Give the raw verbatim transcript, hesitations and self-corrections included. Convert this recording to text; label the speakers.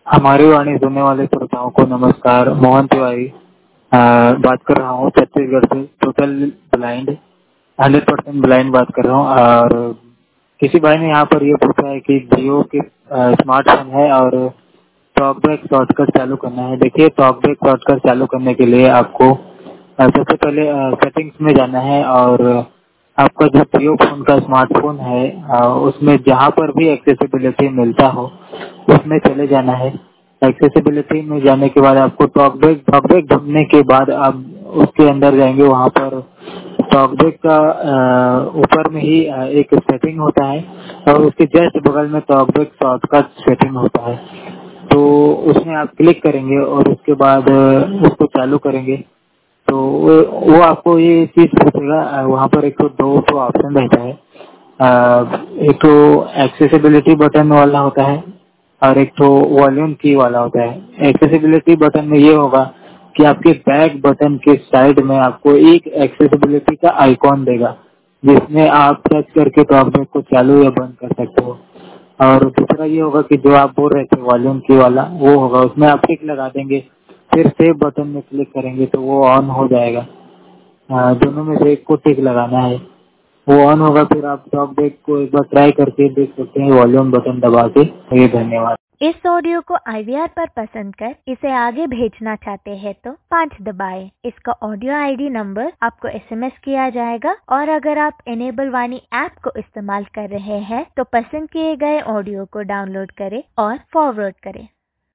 Speaker 1: हमारी वाणी सुनने वाले श्रोताओं को नमस्कार। मोहन तिवारी अ, बात कर रहा हूँ छत्तीसगढ़ से। Total blind, hundred percent blind बात कर रहा हूँ। और किसी भाई ने यहाँ पर ये पूछा है कि जियो के स्मार्टफोन है और टॉकबैक शॉर्टकट चालू करना है। देखिए, टॉकबैक शॉर्टकट चालू करने के लिए आपको अ, सबसे पहले सेटिंग्स में जाना है और आपका जो जियो फोन का स्मार्टफोन है अ, उसमें जहाँ पर भी एक्सेसिबिलिटी मिलता हो उसमें चले जाना है। एक्सेसिबिलिटी में जाने के बाद आपको टॉकबैक टॉकबैक ढूंढने के बाद आप उसके अंदर जाएंगे। वहाँ पर टॉकबैक का ऊपर में ही आ, एक सेटिंग होता है और उसके जस्ट बगल में टॉकबैक शॉर्टकट सेटिंग होता है। तो उसमें आप क्लिक करेंगे और उसके बाद उसको चालू करेंगे तो वो, वो आपको ये चीज पूछेगा। वहाँ पर एक तो दो तो ऑप्शन रहता है। एक तो एक्सेसिबिलिटी बटन वाला होता है और एक तो वॉल्यूम की वाला होता है। एक्सेसिबिलिटी बटन में ये होगा कि आपके बैक बटन के साइड में आपको एक एक्सेसिबिलिटी का आइकॉन देगा जिसमें आप टच करके टॉकबैक को चालू या बंद कर सकते हो। और दूसरा ये होगा कि जो आप बोल रहे थे वॉल्यूम की वाला, वो होगा, उसमें आप टिक लगा देंगे, फिर सेव बटन में क्लिक करेंगे तो वो ऑन हो जाएगा। आ, दोनों में से एक को टिक लगाना है, वो ऑन होगा। फिर आप टॉकबैक को एक बार ट्राई करके देख सकते हैं वॉल्यूम बटन दबा के। ये धन्यवाद।
Speaker 2: इस ऑडियो को आई वी आर पर पसंद कर इसे आगे भेजना चाहते हैं तो पाँच दबाएं। इसका ऑडियो आई डी नंबर आपको एस एम एस किया जाएगा और अगर आप एनेबल वाणी ऐप को इस्तेमाल कर रहे हैं तो पसंद किए गए ऑडियो को डाउनलोड करें और फॉरवर्ड करें।